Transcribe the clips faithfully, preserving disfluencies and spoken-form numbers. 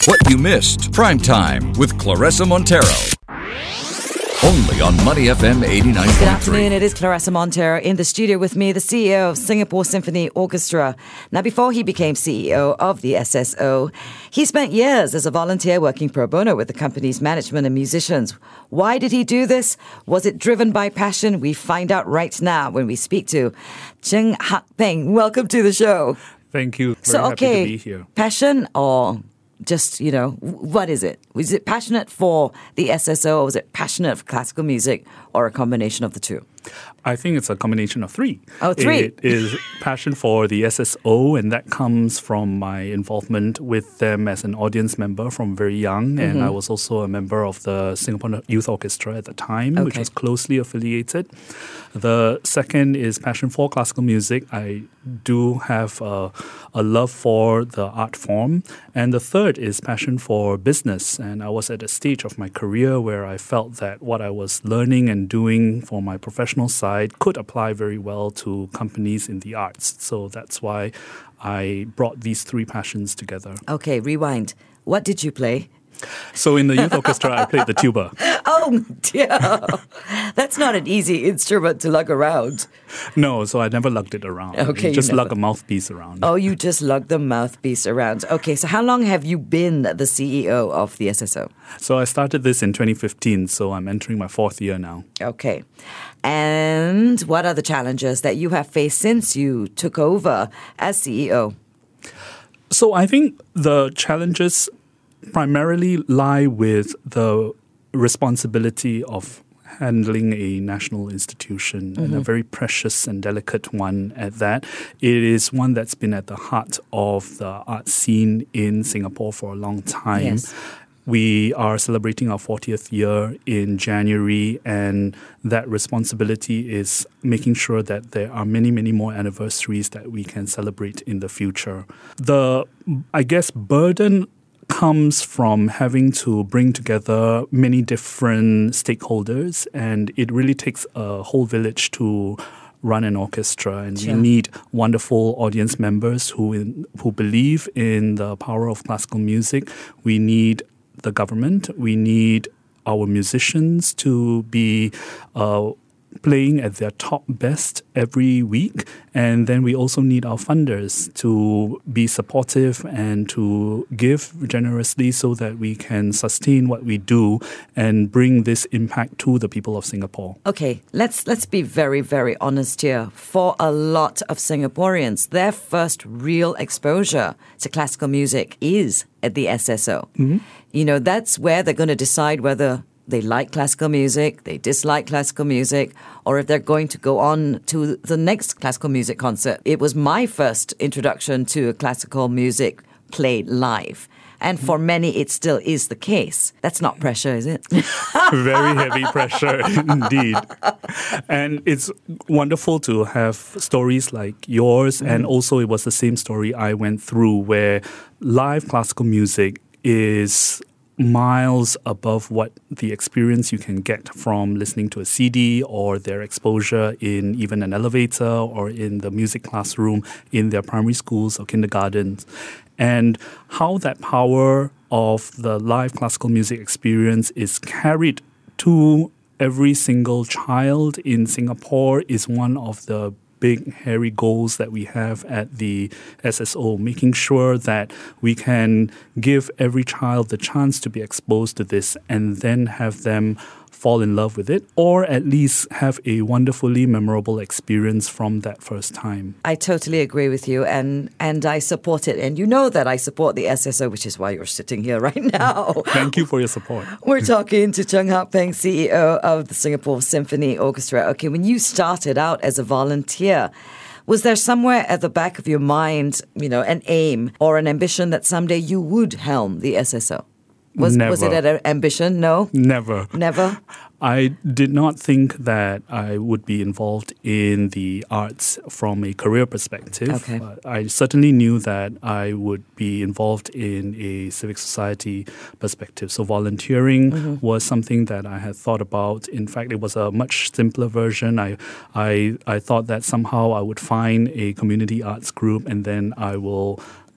What you missed. Prime Time with Clarissa Montero. Only on Money F M eighty-nine point three. Good afternoon, it is Clarissa Montero in the studio with me, the C E O of Singapore Symphony Orchestra. Now, before he became C E O of the S S O, he spent years as a volunteer working pro bono with the company's management and musicians. Why did he do this? Was it driven by passion? We find out right now when we speak to Cheng Hak Peng. Welcome to the show. Thank you. Very so, okay, happy to be here. Passion or just, you know, what is it? Was it passionate for the S S O or was it passionate for classical music or a combination of the two? I think it's a combination of three. Oh, three. It is passion for the S S O, and that comes from my involvement with them as an audience member from very young. And Mm-hmm. I was also a member of the Singapore Youth Orchestra at the time, Okay. which was closely affiliated. The second is passion for classical music. I do have a, a love for the art form. And the third is passion for business. And I was at a stage of my career where I felt that what I was learning and doing for my professional side could apply very well to companies in the arts. So that's why I brought these three passions together. Okay, rewind. What did you play? So in the youth orchestra, I played the tuba. Oh, dear. That's not an easy instrument to lug around. No, so I never lugged it around. Okay, You just you lug never- a mouthpiece around. Oh, you just lug the mouthpiece around. Okay, so how long have you been the C E O of the S S O? So I started this in twenty fifteen, so I'm entering my fourth year now. Okay. And what are the challenges that you have faced since you took over as C E O? So I think the challenges primarily lie with the responsibility of handling a national institution mm-hmm. and a very precious and delicate one at that. It is one that's been at the heart of the art scene in Singapore for a long time. Yes. We are celebrating our fortieth year in January, and that responsibility is making sure that there are many, many more anniversaries that we can celebrate in the future. The, I guess, burden comes from having to bring together many different stakeholders, and it really takes a whole village to run an orchestra, and Sure. we need wonderful audience members who in, who believe in the power of classical music. We need the government. We need our musicians to be uh, playing at their top best every week. And then we also need our funders to be supportive and to give generously so that we can sustain what we do and bring this impact to the people of Singapore. Okay, let's let's be very, very honest here. For a lot of Singaporeans, their first real exposure to classical music is at the S S O. Mm-hmm. You know, that's where they're going to decide whether they like classical music, they dislike classical music, or if they're going to go on to the next classical music concert. It was my first introduction to classical music played live. And for many, it still is the case. That's not pressure, is it? Very heavy pressure indeed. And it's wonderful to have stories like yours. Mm. And also it was the same story I went through where live classical music is miles above what the experience you can get from listening to a C D or their exposure in even an elevator or in the music classroom in their primary schools or kindergartens. And how that power of the live classical music experience is carried to every single child in Singapore is one of the big, hairy goals that we have at the S S O, making sure that we can give every child the chance to be exposed to this and then have them fall in love with it, or at least have a wonderfully memorable experience from that first time. I totally agree with you, and and I support it. And you know that I support the S S O, which is why you're sitting here right now. Thank you for your support. We're talking to Cheng Hak Peng, C E O of the Singapore Symphony Orchestra. Okay, when you started out as a volunteer, was there somewhere at the back of your mind, you know, an aim or an ambition that someday you would helm the S S O? Was, Never. was it an ambition? No? Never. Never? I did not think that I would be involved in the arts from a career perspective. Okay. But I certainly knew that I would be involved in a civic society perspective. So volunteering mm-hmm. was something that I had thought about. In fact, it was a much simpler version. I, I, I thought that somehow I would find a community arts group and then I will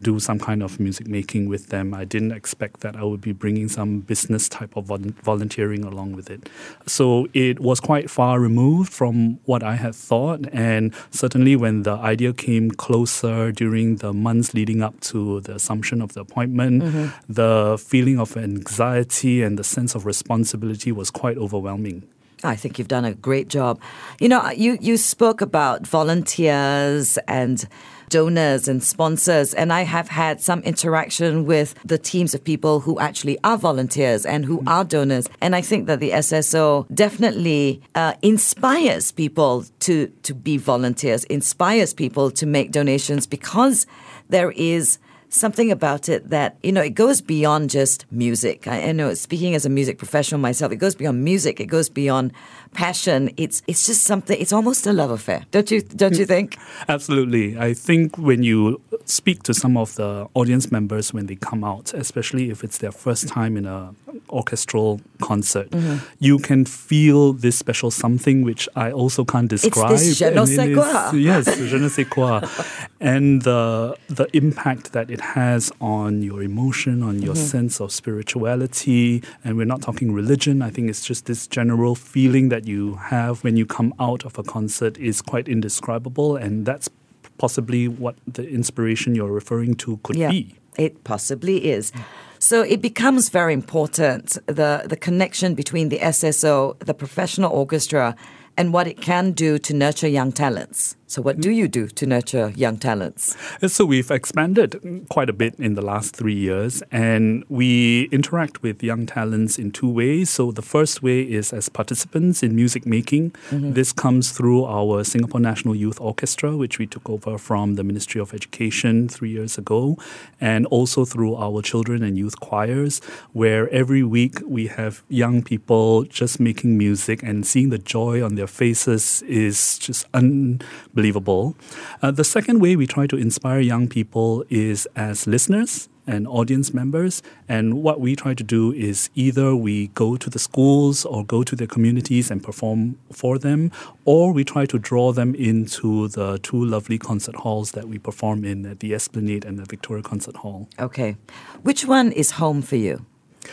do some kind of music making with them. I didn't expect that I would be bringing some business type of vol- volunteering along with it. So it was quite far removed from what I had thought, and certainly when the idea came closer during the months leading up to the assumption of the appointment, mm-hmm. the feeling of anxiety and the sense of responsibility was quite overwhelming. I think you've done a great job. You know, you, you spoke about volunteers and donors and sponsors, and I have had some interaction with the teams of people who actually are volunteers and who are donors. And I think that the S S O definitely uh, inspires people to, to be volunteers, inspires people to make donations, because there is something about it that, you know, it goes beyond just music. I, I know, speaking as a music professional myself, it goes beyond music. It goes beyond passion. It's it's just something. It's almost a love affair, don't you? Don't you think? Absolutely. I think when you speak to some of the audience members when they come out, especially if it's their first time in a orchestral concert, mm-hmm. you can feel this special something which I also can't describe. It's this je ne sais quoi. Yes, je ne sais quoi. And the the impact that it has on your emotion, on your mm-hmm. sense of spirituality. And we're not talking religion. I think it's just this general feeling that you have when you come out of a concert is quite indescribable. And that's possibly what the inspiration you're referring to could yeah, be. It possibly is. So it becomes very important, the, the connection between the S S O, the professional orchestra, and what it can do to nurture young talents. So what do you do to nurture young talents? So we've expanded quite a bit in the last three years, and we interact with young talents in two ways. So the first way is as participants in music making. Mm-hmm. This comes through our Singapore National Youth Orchestra, which we took over from the Ministry of Education three years ago, and also through our children and youth choirs, where every week we have young people just making music, and seeing the joy on their faces is just unbelievable. Uh, the second way we try to inspire young people is as listeners and audience members. And what we try to do is either we go to the schools or go to their communities and perform for them, or we try to draw them into the two lovely concert halls that we perform in at the Esplanade and the Victoria Concert Hall. Okay. Which one is home for you?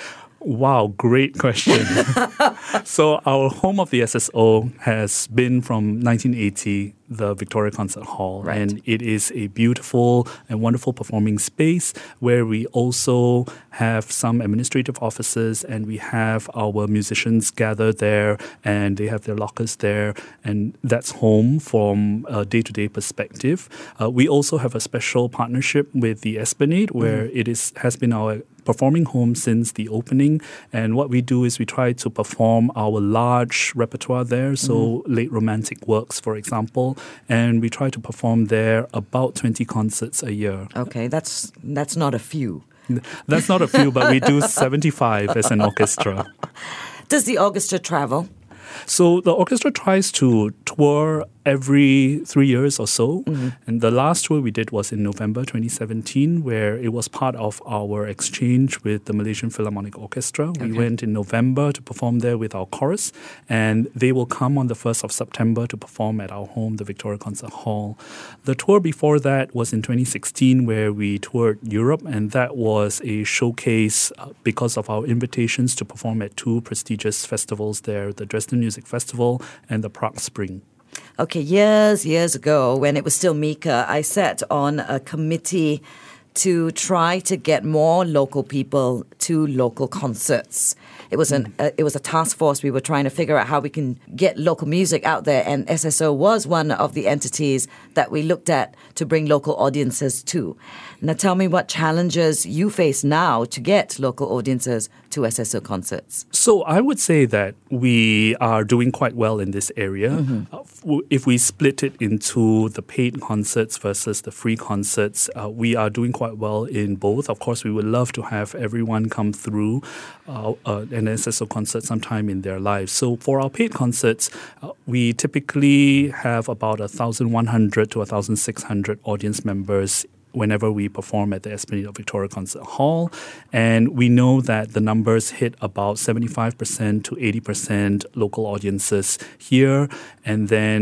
Wow, great question. So our home of the S S O has been from nineteen eighty, the Victoria Concert Hall. Right. And it is a beautiful and wonderful performing space where we also have some administrative offices, and we have our musicians gather there, and they have their lockers there, and that's home from a day-to-day perspective. Uh, we also have a special partnership with the Esplanade, where mm. it is has been our performing home since the opening. And what we do is we try to perform our large repertoire there, so mm-hmm. late romantic works, for example, and we try to perform there about twenty concerts a year. Okay, that's that's not a few. That's not a few, but we do seventy-five as an orchestra. Does the orchestra travel? So the orchestra tries to tour every three years or so. Mm-hmm. And the last tour we did was in November twenty seventeen, where it was part of our exchange with the Malaysian Philharmonic Orchestra. We okay. went in November to perform there with our chorus, and they will come on the first of September to perform at our home, the Victoria Concert Hall. The tour before that was in twenty sixteen, where we toured Europe, and that was a showcase uh, because of our invitations to perform at two prestigious festivals there, the Dresden Music Festival and the Prague Spring. Okay, years, years ago, when it was still Mika, I sat on a committee to try to get more local people to local concerts. It was an uh, it was a task force. We were trying to figure out how we can get local music out there, and S S O was one of the entities that we looked at to bring local audiences to. Now tell me what challenges you face now to get local audiences to S S O concerts. So I would say that we are doing quite well in this area. Mm-hmm. Uh, if we split it into the paid concerts versus the free concerts, uh, we are doing quite well in both. Of course, we would love to have everyone come through uh, uh, an S S O concert sometime in their lives. So for our paid concerts, uh, we typically have about one thousand one hundred to one thousand six hundred audience members whenever we perform at the Esplanade of Victoria Concert Hall. And we know that the numbers hit about seventy-five percent to eighty percent local audiences here, and then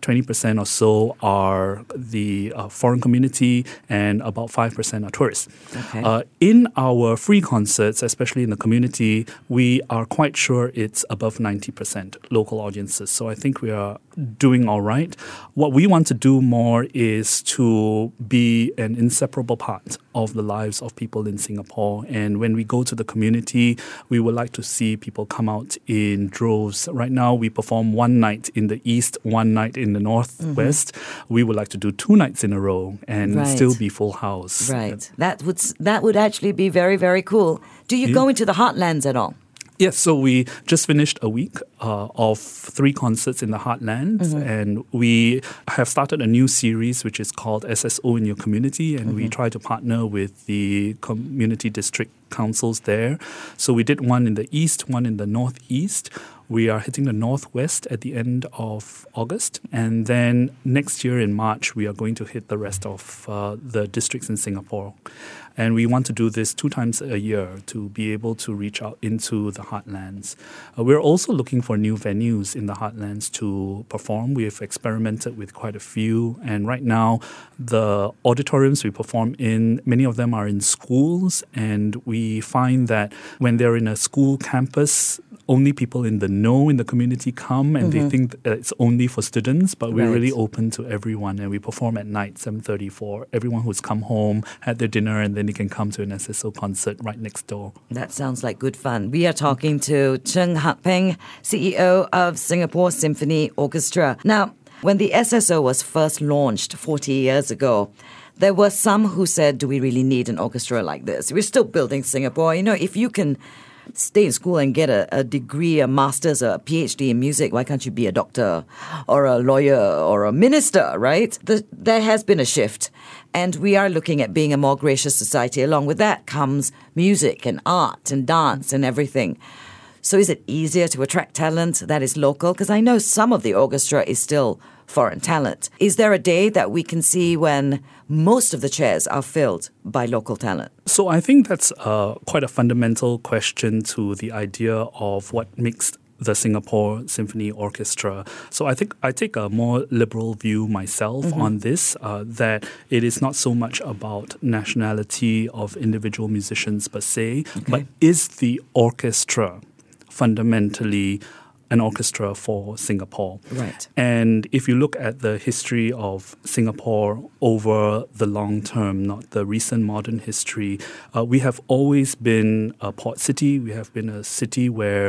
twenty percent or so are the uh, foreign community, and about five percent are tourists. Okay. Uh, in our free concerts, especially in the community, we are quite sure it's above ninety percent local audiences. So I think we are doing all right. What we want to do more is to be an inseparable part of the lives of people in Singapore. And when we go to the community, we would like to see people come out in droves. Right now, we perform one night in the east, one night in the northwest. Mm-hmm. We would like to do two nights in a row and right. still be full house. Right. That would that would actually be very, very cool. Do you yeah. go into the heartlands at all? Yes, so we just finished a week uh, of three concerts in the Heartlands, mm-hmm. and we have started a new series which is called S S O in Your Community, and mm-hmm. we try to partner with the community district councils there. So we did one in the east, one in the northeast. We are hitting the northwest at the end of August, and then next year in March we are going to hit the rest of uh, the districts in Singapore. And we want to do this two times a year to be able to reach out into the heartlands. Uh, we're also looking for new venues in the heartlands to perform. We have experimented with quite a few. And right now, the auditoriums we perform in, many of them are in schools. And we find that when they're in a school campus, only people in the know in the community come, and mm-hmm. they think that it's only for students, but we're right. really open to everyone. And we perform at night, seven thirty, for everyone who's come home, had their dinner, and then they can come to an S S O concert right next door. That sounds like good fun. We are talking to Chng Hak Peng, C E O of Singapore Symphony Orchestra. Now, when the S S O was first launched forty years ago, there were some who said, do we really need an orchestra like this? We're still building Singapore. You know, if you can stay in school and get a, a degree, a master's, a PhD in music, why can't you be a doctor or a lawyer or a minister, right? The, there has been a shift, and we are looking at being a more gracious society. Along with that comes music and art and dance and everything. So is it easier to attract talent that is local? Because I know some of the orchestra is still foreign talent. Is there a day that we can see when most of the chairs are filled by local talent? So I think that's uh, quite a fundamental question to the idea of what makes the Singapore Symphony Orchestra. So I think I take a more liberal view myself mm-hmm. on this, uh, that it is not so much about nationality of individual musicians per se, okay. but is the orchestra fundamentally an orchestra for Singapore. Right. And if you look at the history of Singapore over the long term, not the recent modern history, uh, we have always been a port city. We have been a city where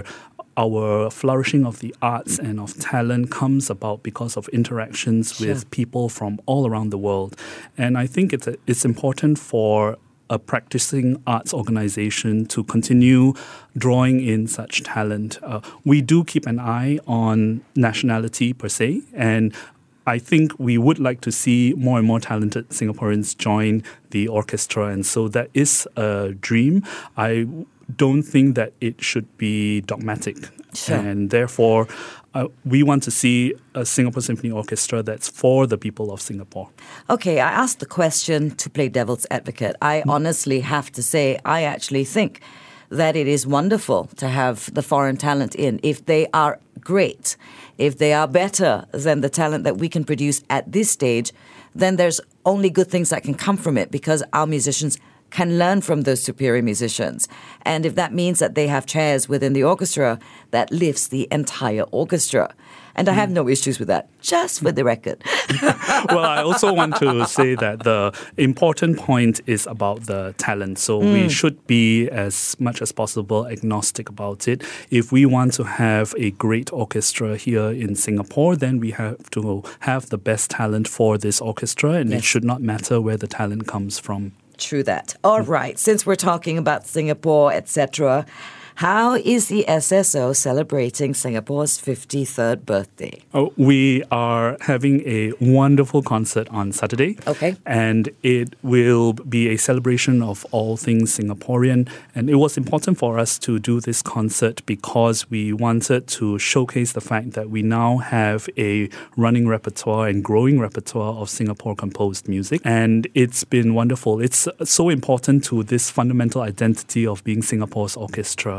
our flourishing of the arts and of talent comes about because of interactions sure. with people from all around the world. And I think it's a, it's important for a practicing arts organization to continue drawing in such talent. Uh, we do keep an eye on nationality per se, and I think we would like to see more and more talented Singaporeans join the orchestra, and so that is a dream. I don't think that it should be dogmatic, sure. and therefore Uh, we want to see a Singapore Symphony Orchestra that's for the people of Singapore. Okay, I asked the question to play devil's advocate. I honestly have to say, I actually think that it is wonderful to have the foreign talent in. If they are great, if they are better than the talent that we can produce at this stage, then there's only good things that can come from it, because our musicians can learn from those superior musicians. And if that means that they have chairs within the orchestra, that lifts the entire orchestra. And I have no issues with that, just for the record. Well, I also want to say that the important point is about the talent. So mm. we should be, as much as possible, agnostic about it. If we want to have a great orchestra here in Singapore, then we have to have the best talent for this orchestra, and yes. it should not matter where the talent comes from. True that. All right. Since we're talking about Singapore, et cetera, how is the S S O celebrating Singapore's fifty-third birthday? Oh, we are having a wonderful concert on Saturday. Okay. And it will be a celebration of all things Singaporean. And it was important for us to do this concert because we wanted to showcase the fact that we now have a running repertoire and growing repertoire of Singapore-composed music. And it's been wonderful. It's so important to this fundamental identity of being Singapore's orchestra.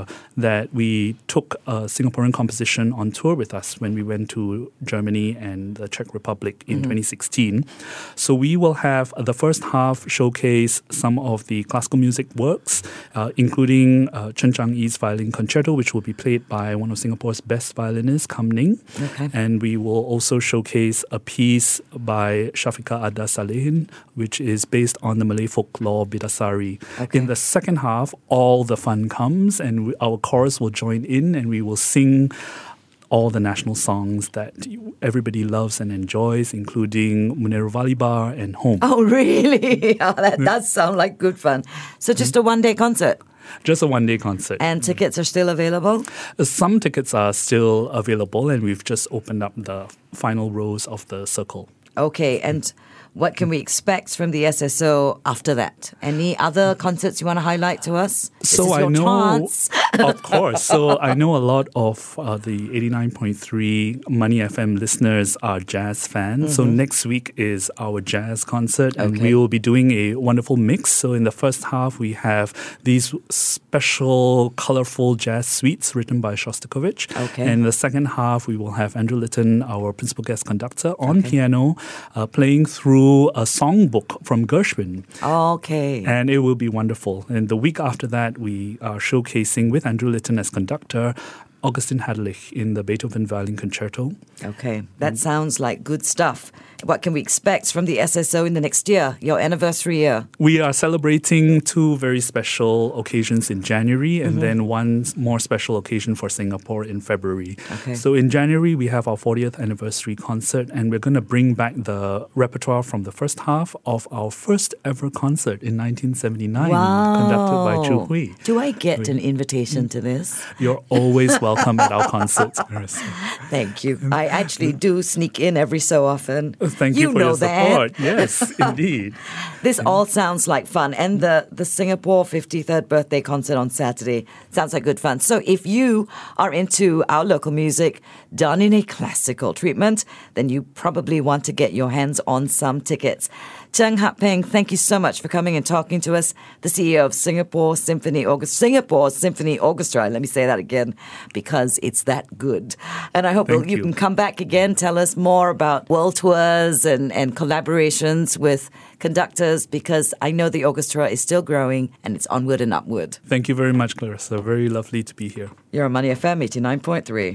that we took a Singaporean composition on tour with us when we went to Germany and the Czech Republic in mm-hmm. twenty sixteen. So we will have uh, the first half showcase some of the classical music works, uh, including uh, Chen Chang-yi's violin concerto, which will be played by one of Singapore's best violinists, Kam Ning. Okay. And we will also showcase a piece by Syafiqah Ada Salehin, which is based on the Malay folklore Bidasari. Okay. In the second half, all the fun comes, and we, our chorus will join in, and we will sing all the national songs that everybody loves and enjoys, including Muneru Valibar and Home. Oh, really? Oh, that does sound like good fun. So just a one-day concert? Just a one-day concert. And tickets are still available? Some tickets are still available, and we've just opened up the final rows of the circle. Okay, and what can we expect from the S S O after that? Any other concerts you want to highlight to us? This so is I your know, chance. of course. So I know a lot of uh, the eighty-nine point three Money F M listeners are jazz fans. Mm-hmm. So next week is our jazz concert, and okay. we will be doing a wonderful mix. So in the first half, we have these special, colorful jazz suites written by Shostakovich. Okay. And in the second half, we will have Andrew Litton, our principal guest conductor, on okay. piano, uh, playing through a songbook from Gershwin. Okay. And it will be wonderful. And the week after that, we are showcasing with Andrew Litton as conductor, Augustin Hadelich in the Beethoven Violin Concerto. Okay, that mm. sounds like good stuff. What can we expect from the S S O in the next year, your anniversary year? We are celebrating two very special occasions in January and mm-hmm. then one more special occasion for Singapore in February. Okay. So in January, we have our fortieth anniversary concert, and we're going to bring back the repertoire from the first half of our first ever concert in nineteen seventy-nine, wow. conducted by Chu Hui. Do I get an invitation to this? You're always welcome at our concerts. Thank you. I actually do sneak in every so often. Thank you you for know your support. That. Yes, indeed. This all sounds like fun. And the, the Singapore fifty-third birthday concert on Saturday sounds like good fun. So if you are into our local music done in a classical treatment, then you probably want to get your hands on some tickets. Cheng Hap Peng, thank you so much for coming and talking to us, the C E O of Singapore Symphony Orchestra. Singapore Symphony Orchestra. Let me say that again, because it's that good. And I hope you, you can come back again, tell us more about world tours and, and collaborations with conductors, because I know the orchestra is still growing and it's onward and upward. Thank you very much, Clarissa. Very lovely to be here. You're on Money F M eighty-nine point three.